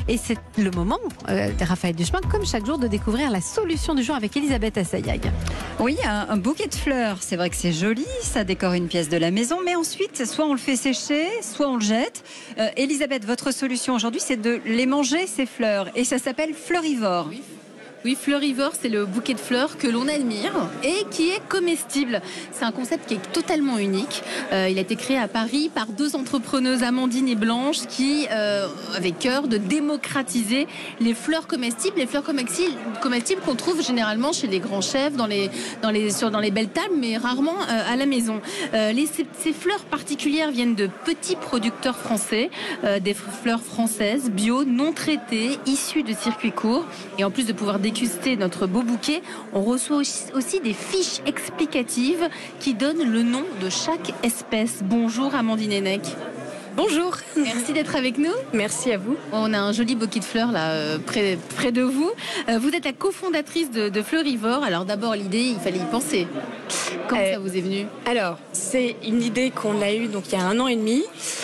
Et c'est le moment, Raphaël Duchemin, comme chaque jour, de découvrir la solution du jour avec Elisabeth Assayag. Oui, un bouquet de fleurs, c'est vrai que c'est joli, ça décore une pièce de la maison, mais ensuite, soit on le fait sécher, soit on le jette. Elisabeth, votre solution aujourd'hui, c'est de les manger, ces fleurs, et ça s'appelle Fleurivore. Oui, Fleurivore, c'est le bouquet de fleurs que l'on admire et qui est comestible. C'est un concept qui est totalement unique. Il a été créé à Paris par deux entrepreneuses, Amandine et Blanche, qui avaient cœur de démocratiser les fleurs comestibles. Les fleurs comestibles qu'on trouve généralement chez les grands chefs, dans les belles tables, mais rarement à la maison. Ces fleurs particulières viennent de petits producteurs français, des fleurs françaises, bio, non traitées, issues de circuits courts. Et en plus de pouvoir déguster notre beau bouquet, on reçoit aussi des fiches explicatives qui donnent le nom de chaque espèce. Bonjour Amandine Henneck. Bonjour. Merci d'être avec nous. Merci à vous. On a un joli bouquet de fleurs là près de vous. Vous êtes la cofondatrice de Fleurivore. Alors d'abord l'idée, il fallait y penser. Comment ça vous est venu? Alors, c'est une idée qu'on a eue donc il y a 1 an et demi,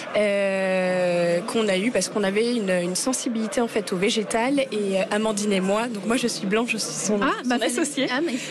qu'on a eue parce qu'on avait une sensibilité en fait au végétal, et Amandine et moi, donc moi je suis Blanche, je suis son associée.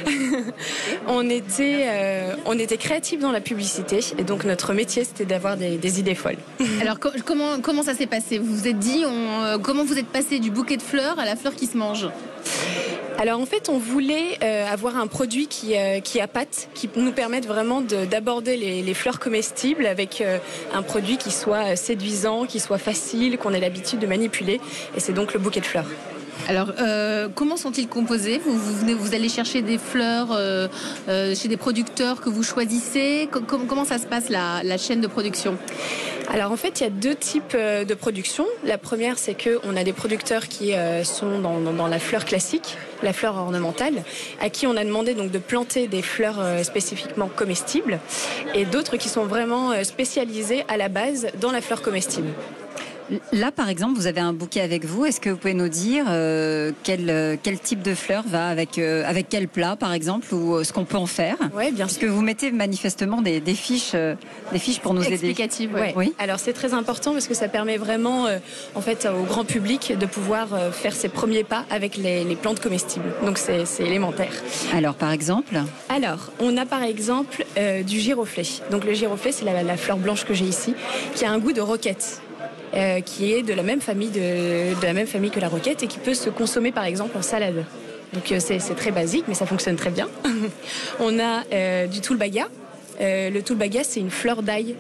On était créatifs dans la publicité, et donc notre métier c'était d'avoir des idées folles. Alors comment ça s'est passé? Vous vous êtes dit, comment vous êtes passé du bouquet de fleurs à la fleur qui se mange? Alors en fait, on voulait avoir un produit qui appâte, qui nous permette vraiment d'aborder les fleurs comestibles avec un produit qui soit séduisant, qui soit facile, qu'on ait l'habitude de manipuler. Et c'est donc le bouquet de fleurs. Alors, comment sont-ils composés? Vous allez chercher des fleurs chez des producteurs que vous choisissez. Comment ça se passe la chaîne de production? Alors en fait, il y a 2 types de production. La première, c'est qu'on a des producteurs qui sont dans la fleur classique, la fleur ornementale, à qui on a demandé donc de planter des fleurs spécifiquement comestibles, et d'autres qui sont vraiment spécialisés à la base dans la fleur comestible. Là, par exemple, vous avez un bouquet avec vous. Est-ce que vous pouvez nous dire quel type de fleurs va avec quel plat, par exemple, ou ce qu'on peut en faire? Oui, bien sûr. Parce que vous mettez manifestement des fiches pour nous aider. Explicatives, ouais. Oui. Alors c'est très important parce que ça permet vraiment, en fait, au grand public de pouvoir faire ses premiers pas avec les plantes comestibles. Donc c'est élémentaire. Alors, par exemple? Alors, on a par exemple du giroflée. Donc le giroflée, c'est la fleur blanche que j'ai ici, qui a un goût de roquette. Qui est de la même famille que la roquette, et qui peut se consommer par exemple en salade. Donc c'est très basique, mais ça fonctionne très bien. On a du toulbaga. Le toulbaga, c'est une fleur d'ail.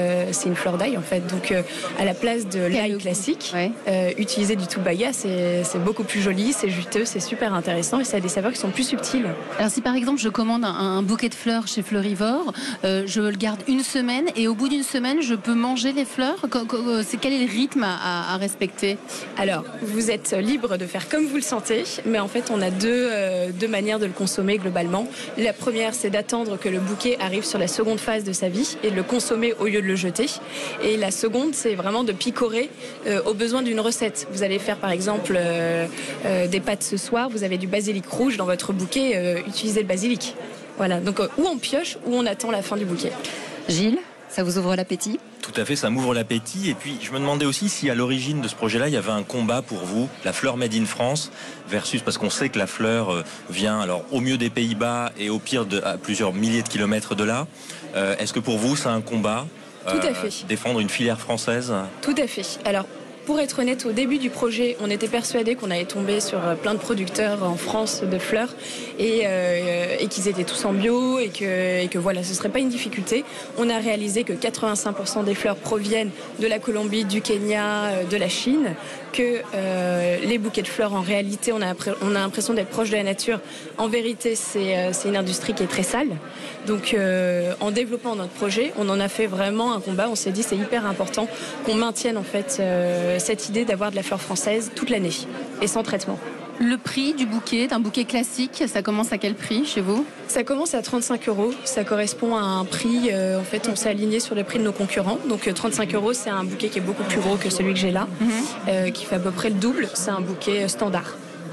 En fait. Donc à la place de l'ail classique, utiliser du toulbaga, c'est beaucoup plus joli, c'est juteux, c'est super intéressant, et ça a des saveurs qui sont plus subtiles. Alors si par exemple je commande un bouquet de fleurs chez Fleurivore, je le garde 1 semaine, et au bout d'1 semaine, je peux manger les fleurs. Quel est le rythme à respecter? Alors, vous êtes libre de faire comme vous le sentez, mais en fait, on a deux manières de le consommer globalement. La première, c'est d'attendre que le bouquet arrive sur la seconde phase de sa vie et de le consommer au lieu de le jeter. Et la seconde, c'est vraiment de picorer au besoin d'une recette. Vous allez faire par exemple des pâtes ce soir, vous avez du basilic rouge dans votre bouquet, utilisez le basilic. Voilà, donc ou on pioche ou on attend la fin du bouquet. Gilles, ça vous ouvre l'appétit? Tout à fait, ça m'ouvre l'appétit. Et puis, je me demandais aussi si à l'origine de ce projet-là, il y avait un combat pour vous, la fleur made in France versus, parce qu'on sait que la fleur vient alors au mieux des Pays-Bas et au pire à plusieurs milliers de kilomètres de là. Est-ce que pour vous, c'est un combat? Tout à fait. Défendre une filière française? Tout à fait. Alors, pour être honnête, au début du projet, on était persuadés qu'on allait tomber sur plein de producteurs en France de fleurs, et qu'ils étaient tous en bio, et que voilà, ce serait pas une difficulté. On a réalisé que 85% des fleurs proviennent de la Colombie, du Kenya, de la Chine, que les bouquets de fleurs, en réalité, on a l'impression d'être proche de la nature. En vérité, c'est une industrie qui est très sale. Donc, en développant notre projet, on en a fait vraiment un combat. On s'est dit c'est hyper important qu'on maintienne en fait cette idée d'avoir de la fleur française toute l'année et sans traitement. Le prix du bouquet, d'un bouquet classique, ça commence à quel prix chez vous? Ça commence à 35 €. Ça correspond à un prix, en fait, on s'est aligné sur les prix de nos concurrents. Donc 35 €, c'est un bouquet qui est beaucoup plus gros que celui que j'ai là, qui fait à peu près le double. C'est un bouquet standard.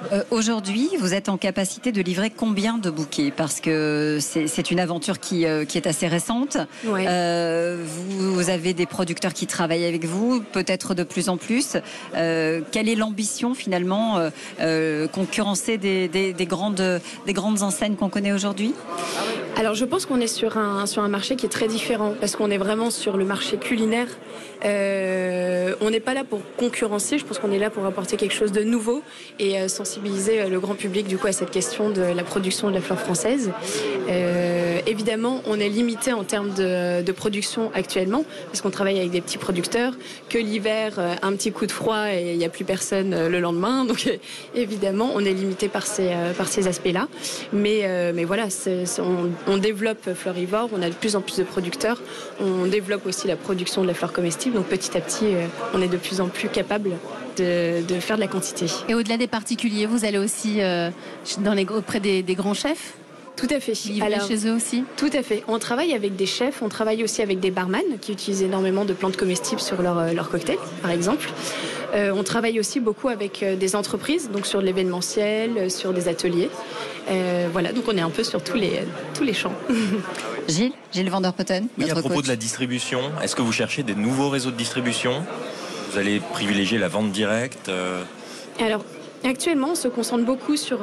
Aujourd'hui, vous êtes en capacité de livrer combien de bouquets? Parce que c'est une aventure qui est assez récente. Ouais. Vous avez des producteurs qui travaillent avec vous, peut-être de plus en plus. Quelle est l'ambition finalement, concurrencer des grandes enseignes qu'on connaît aujourd'hui? Alors je pense qu'on est sur un marché qui est très différent parce qu'on est vraiment sur le marché culinaire. On n'est pas là pour concurrencer, je pense qu'on est là pour apporter quelque chose de nouveau et sensibiliser le grand public du coup à cette question de la production de la fleur française. Évidemment, on est limité en termes de production actuellement parce qu'on travaille avec des petits producteurs, que l'hiver, un petit coup de froid et il n'y a plus personne le lendemain. Donc évidemment, on est limité par ces aspects-là. Mais voilà, on développe Fleurivore, on a de plus en plus de producteurs, on développe aussi la production de la fleur comestible. Donc petit à petit, on est de plus en plus capable de faire de la quantité. Et au-delà des particuliers, vous allez aussi auprès des grands chefs? Tout à fait. Alors, chez eux aussi? Tout à fait. On travaille avec des chefs, on travaille aussi avec des barman qui utilisent énormément de plantes comestibles sur leur cocktail, par exemple. On travaille aussi beaucoup avec des entreprises, donc sur de l'événementiel, sur des ateliers. Voilà, donc on est un peu sur tous les champs. Gilles Van der Putten, oui, à propos coach. de la distribution, est-ce que vous cherchez des nouveaux réseaux de distribution? Vous allez privilégier la vente directe Alors, actuellement, on se concentre beaucoup sur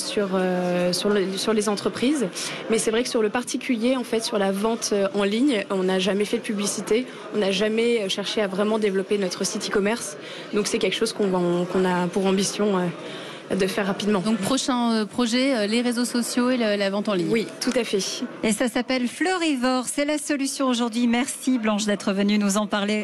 les entreprises, mais c'est vrai que sur le particulier, en fait, sur la vente en ligne, on n'a jamais fait de publicité, on n'a jamais cherché à vraiment développer notre site e-commerce. Donc c'est quelque chose qu'on a pour ambition de faire rapidement. Donc prochain projet, les réseaux sociaux et la vente en ligne. Oui, tout à fait. Et ça s'appelle Fleurivore, c'est la solution aujourd'hui. Merci Blanche d'être venue nous en parler.